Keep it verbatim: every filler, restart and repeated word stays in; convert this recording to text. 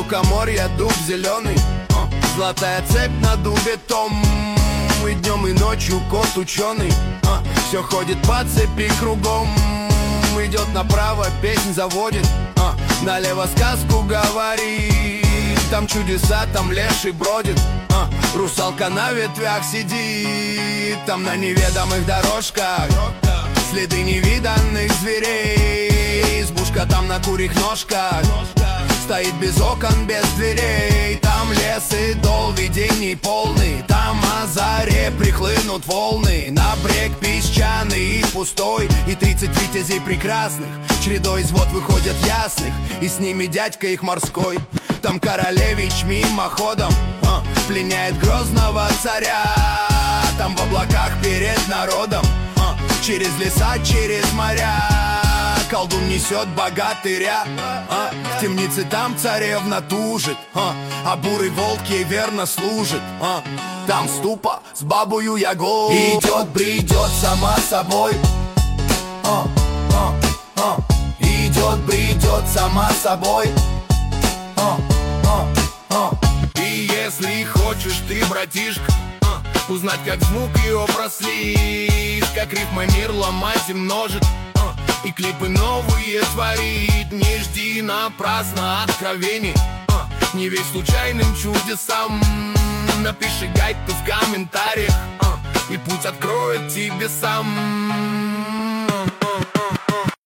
лукоморья дуб зеленый, а, золотая цепь на дубе том. И днем и ночью кот ученый, а, все ходит по цепи кругом. Идет направо, песнь заводит, а, налево сказку говорит. Там чудеса, там леший бродит, а, русалка на ветвях сидит. Там на неведомых дорожках следы невиданных зверей. Избушка там на курьих ножках стоит без окон, без дверей. Там лес и дол, видений полный. Там о заре прихлынут волны на брег песчаный и пустой. И тридцать витязей прекрасных чередой из вод выходят ясных, и с ними дядька их морской. Там королевич мимоходом а, пленяет грозного царя. Там в облаках перед народом а, через леса, через моря колдун несет богатыря, а, в темнице там царевна тужит, а, а бурый волк ей верно служит, а, там ступа с бабою ягой идет, бредет сама собой, а, а, а, идет, бредет сама собой, а, а, а. И если хочешь ты, братишка, а, узнать, как звук и образ лишь, как рифма мир ломать и множит, и клипы новые творит. Не жди напрасно откровений, а, не верь случайным чудесам. Напиши гайд ты в комментариях, а, и путь откроет тебе сам.